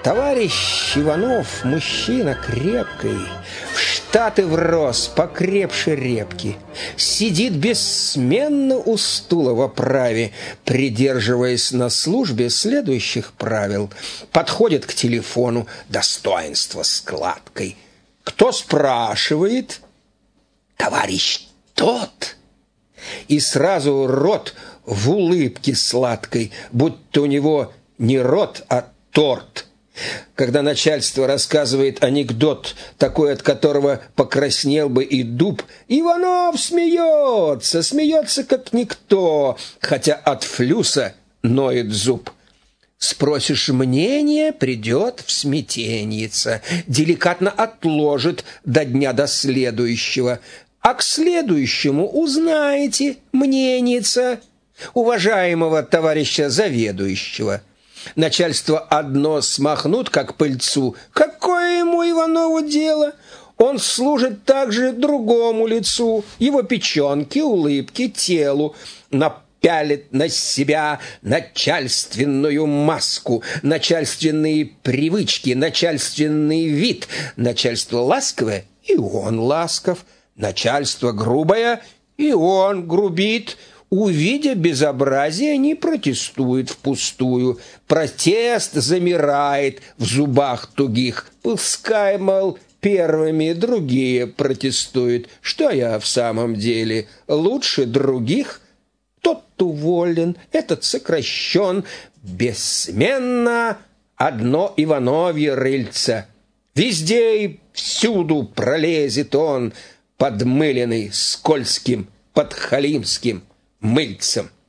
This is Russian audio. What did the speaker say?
Товарищ Иванов мужчина крепкий, в Штаты врос, покрепше репки. Сидит бессменно у стула в оправе, придерживаясь на службе следующих правил. Подходит к телефону, достоинство складкой. Кто спрашивает? Товарищ тот. И сразу рот в улыбке сладкой, будто у него не рот, а торт. Когда начальство рассказывает анекдот, такой, от которого покраснел бы и дуб, Иванов смеется, как никто, хотя от флюса ноет зуб. Спросишь мнение, придет в смятеньица, деликатно отложит до следующего, а к следующему узнаете мненица уважаемого товарища заведующего. Начальство одно смахнут, как пыльцу. Какое ему, Иванову, дело? Он служит также другому лицу, его печенке, улыбке, телу. Напялит на себя начальственную маску, начальственные привычки, начальственный вид. Начальство ласковое, и он ласков. Начальство грубое, и он грубит. Увидя безобразие, не протестует впустую. Протест замирает в зубах тугих. Пускай, мол, первыми другие протестуют. Что я в самом деле лучше других? Тот уволен, этот сокращен. Бессменно одно Ивановье рыльце. Везде и всюду пролезет он, подмыленный скользким подхалимским мыльцем.